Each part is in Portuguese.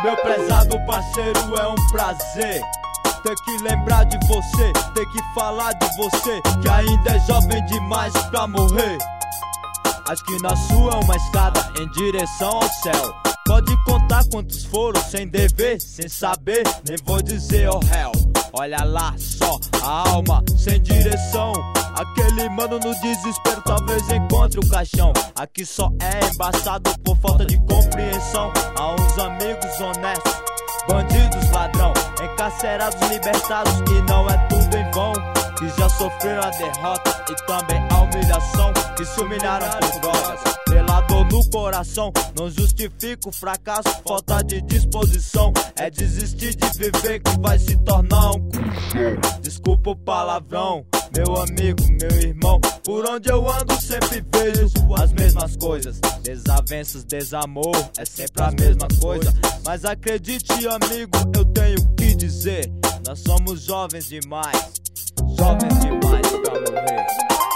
Meu prezado parceiro, é um prazer ter que lembrar de você, ter que falar de você, que ainda é jovem demais pra morrer. Acho que na sua é uma escada em direção ao céu. Pode contar quantos foram, sem dever, sem saber, nem vou dizer oh hell. Olha lá só, a alma sem direção. Aquele mano no desespero talvez encontre o caixão. Aqui só é embaçado por falta de compreensão. Há uns amigos honestos, bandidos ladrão, encarcerados, libertados, e não é tudo em vão. Que já sofreram a derrota e também a humilhação, que se humilharam por drogas, pela dor no coração. Não justifica o fracasso, falta de disposição. É desistir de viver que vai se tornar um cuzão. Desculpa o palavrão, meu amigo, meu irmão. Por onde eu ando sempre vejo as mesmas coisas. Desavenças, desamor, é sempre a mesma coisa. Mas acredite, amigo, eu tenho que dizer: nós somos jovens demais, jovens demais pra morrer.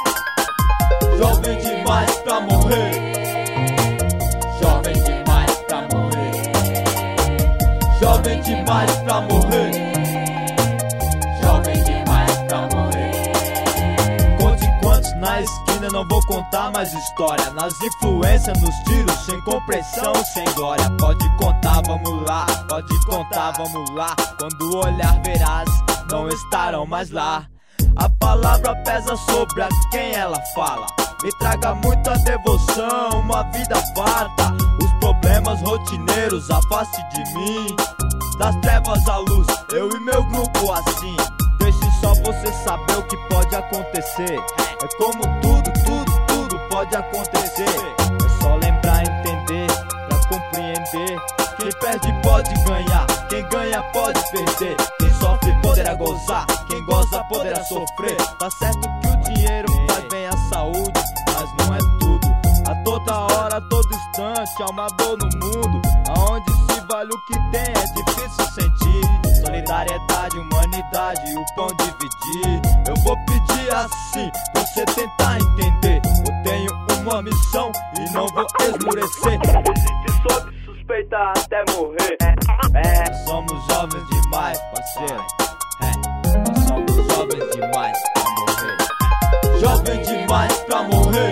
Jovem demais pra morrer. Jovem demais pra morrer. Jovem demais pra morrer. Jovem demais pra morrer. Conte quantos na esquina, não vou contar mais história. Nas influências, nos tiros, sem compreensão, sem glória. Pode contar, vamos lá. Pode contar, vamos lá. Quando olhar verás, não estarão mais lá. A palavra pesa sobre a quem ela fala. Me traga muita devoção, uma vida farta. Os problemas rotineiros afaste de mim. Das trevas à luz, eu e meu grupo assim. Deixe só você saber o que pode acontecer. É como tudo pode acontecer. É só lembrar, entender, pra compreender. Quem perde pode ganhar, quem ganha pode perder. Quem sofre poderá gozar, quem goza poderá sofrer. Tá certo que o dinheiro faz bem à saúde, mas não é tudo. A toda hora, a todo instante, há uma dor no mundo. Aonde se vale o que tem é difícil sentir. Solidariedade, humanidade, o pão dividir. Eu vou pedir assim, pra você tentar entender. Eu tenho uma missão e não vou esmorecer. Existe sob suspeita até morrer. Somos jovens demais, parceiro. Nós somos jovens demais pra morrer. Jovem demais pra morrer.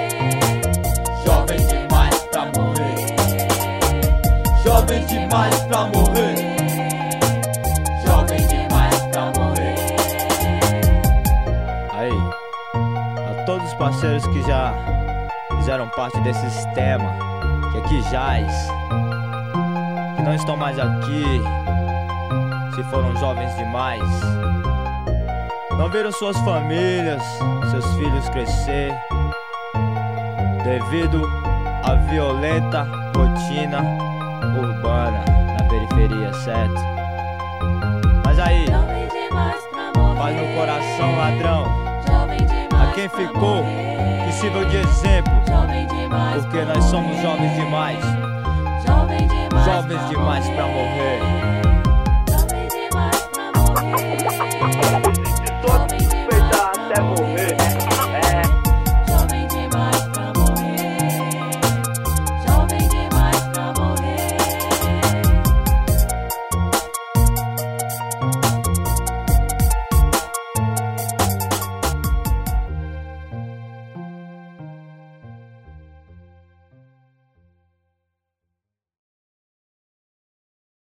Jovem demais pra morrer. Jovem demais pra morrer. Jovem demais pra morrer. Aí, a todos os parceiros que já fizeram parte desse sistema, que aqui jaz, que não estão mais aqui, se foram jovens demais, não viram suas famílias, seus filhos crescer, devido à violenta rotina urbana na periferia, certo? Mas aí, paz no coração, ladrão. A quem ficou, que sirva de exemplo, porque nós somos jovens demais. Jovens demais pra morrer.